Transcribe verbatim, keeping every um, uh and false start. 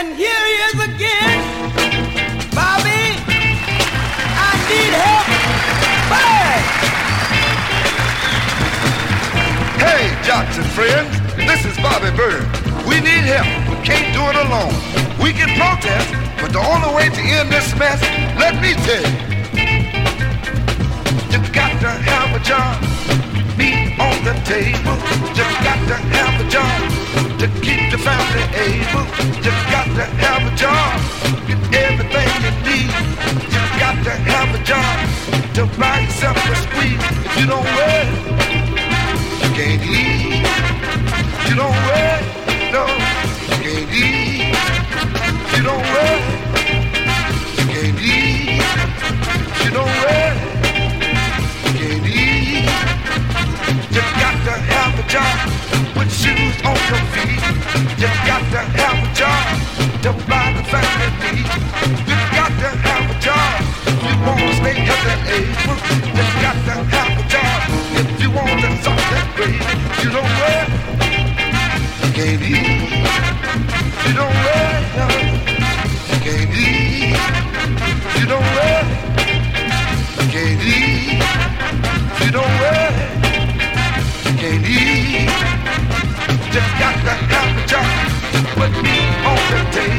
And here he is again. Bobby, I need help. Bad. Hey, Johnson friends, this is Bobby Bird. We need help. We can't do it alone. We can protest, but the only way to end this mess, let me tell you, you got to have a job, meat on the table. You got to have a job to keep the family able. You got to have a job, get everything you need. You got to have a job to buy yourself a squeeze. If you don't work, you can't eat. You don't work, no, you can't eat. You don't work, you can't eat. You don't work, you can't eat. You got to have a job with shoes on your feet. You got to have a job to buy the family needs. You got to have a job if you want to stay healthy and able. You got to have a job if you want to suck that grave. You don't work, you can't eat. You don't work, no, you can't eat. You don't work, you can't eat. You don't work, you can't eat. You got to have a job to put me on the table.